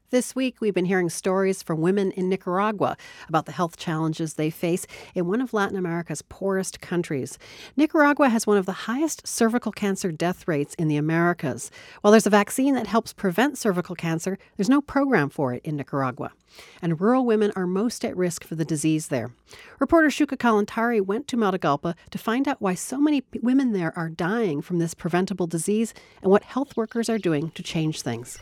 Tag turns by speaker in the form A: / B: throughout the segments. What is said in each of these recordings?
A: This week, we've been hearing stories from women in Nicaragua about the health challenges they face in one of Latin America's poorest countries. Nicaragua has one of the highest cervical cancer death rates in the Americas. While there's a vaccine that helps prevent cervical cancer, there's no program for it in Nicaragua. And rural women are most at risk for the disease there. Reporter Shuka Kalantari went to Matagalpa to find out why so many women there are dying from this preventable disease and what health workers are doing to change things.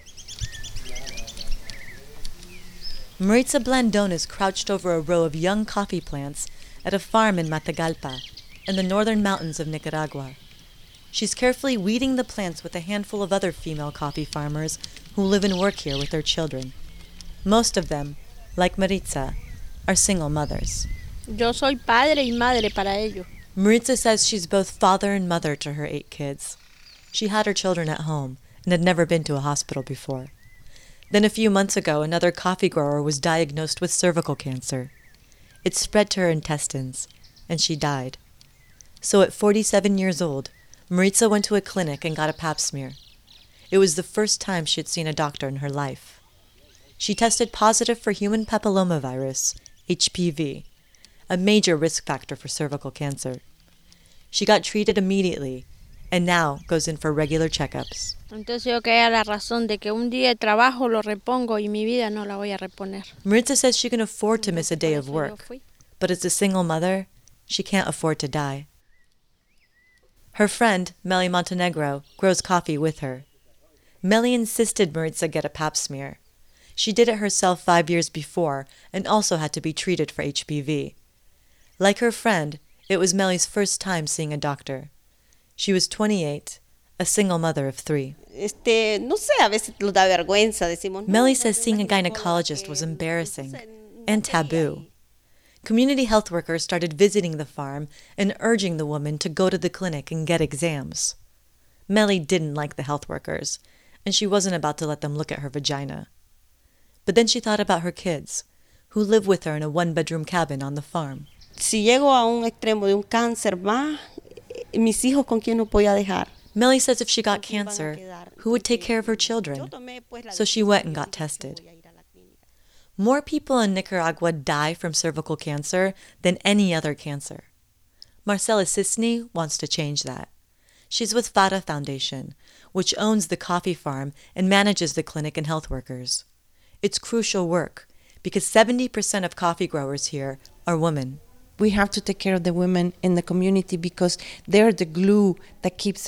B: Maritza Blandon is crouched over a row of young coffee plants at a farm in Matagalpa, in the northern mountains of Nicaragua. She's carefully weeding the plants with a handful of other female coffee farmers who live and work here with their children. Most of them, like Maritza, are single mothers.
C: Yo soy padre y madre para ellos.
B: Maritza says she's both father and mother to her 8 kids. She had her children at home and had never been to a hospital before. Then a few months ago, another coffee grower was diagnosed with cervical cancer. It spread to her intestines, and she died. So at 47 years old, Maritza went to a clinic and got a pap smear. It was the first time she had seen a doctor in her life. She tested positive for human papillomavirus, HPV, a major risk factor for cervical cancer. She got treated immediately, and now goes in for regular checkups.
C: Entonces yo quedé a la razón de que un día de trabajo lo repongo y mi vida no la voy a reponer.
B: Maritza says she can afford to miss a day of work, but as a single mother, she can't afford to die. Her friend, Meli Montenegro, grows coffee with her. Meli insisted Maritza get a pap smear. She did it herself 5 years before and also had to be treated for HPV. Like her friend, it was Meli's first time seeing a doctor. She was 28, a single mother of 3. Meli says seeing a gynecologist was embarrassing and taboo. Community health workers started visiting the farm and urging the woman to go to the clinic and get exams. Meli didn't like the health workers, and she wasn't about to let them look at her vagina. But then she thought about her kids, who live with her in a 1-bedroom cabin on the farm.
D: Si llego a un extremo de un cáncer más, mis hijos con quién los voy a dejar.
B: Meli says if she got cancer, who would take care of her children? So she went and got tested. More people in Nicaragua die from cervical cancer than any other cancer. Marcela Cisney wants to change that. She's with FARA Foundation, which owns the coffee farm and manages the clinic and health workers. It's crucial work because 70% of coffee growers here are women.
E: We have to take care of the women in the community because they're the glue that keeps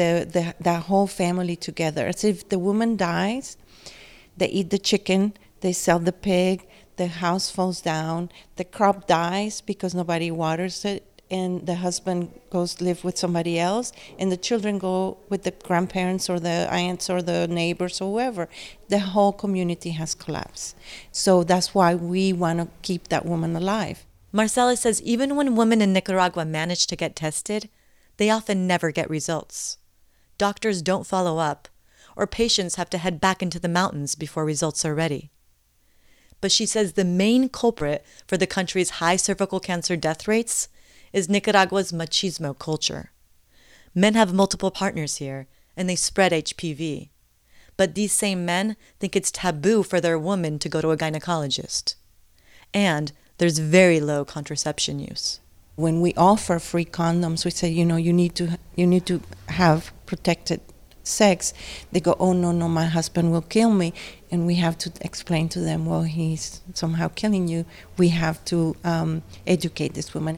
E: the whole family together. So if the woman dies, they eat the chicken, they sell the pig, the house falls down, the crop dies because nobody waters it, and the husband goes live with somebody else, and the children go with the grandparents or the aunts or the neighbors or whoever. The whole community has collapsed. So that's why we want to keep that woman alive.
B: Marcela says even when women in Nicaragua manage to get tested, they often never get results. Doctors don't follow up, or patients have to head back into the mountains before results are ready. But she says the main culprit for the country's high cervical cancer death rates is Nicaragua's machismo culture. Men have multiple partners here, and they spread HPV. But these same men think it's taboo for their woman to go to a gynecologist. And there's very low contraception use.
E: When we offer free condoms, we say, you need to have protected sex. They go, oh, no, my husband will kill me. And we have to explain to them, well, he's somehow killing you. We have to educate this woman.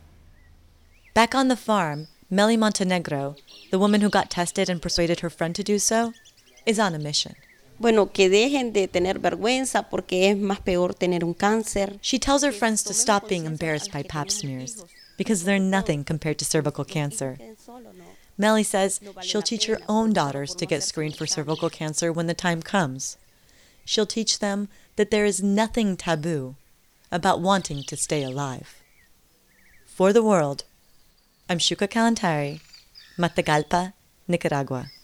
B: Back on the farm, Meli Montenegro, the woman who got tested and persuaded her friend to do so, is on a mission.
D: Bueno, que dejen de tener vergüenza porque es más peor tener un cáncer.
B: She tells her friends to stop being embarrassed by pap smears because they're nothing compared to cervical cancer. Meli says she'll teach her own daughters to get screened for cervical cancer when the time comes. She'll teach them that there is nothing taboo about wanting to stay alive. For the world, I'm Shuka Kalantari, Matagalpa, Nicaragua.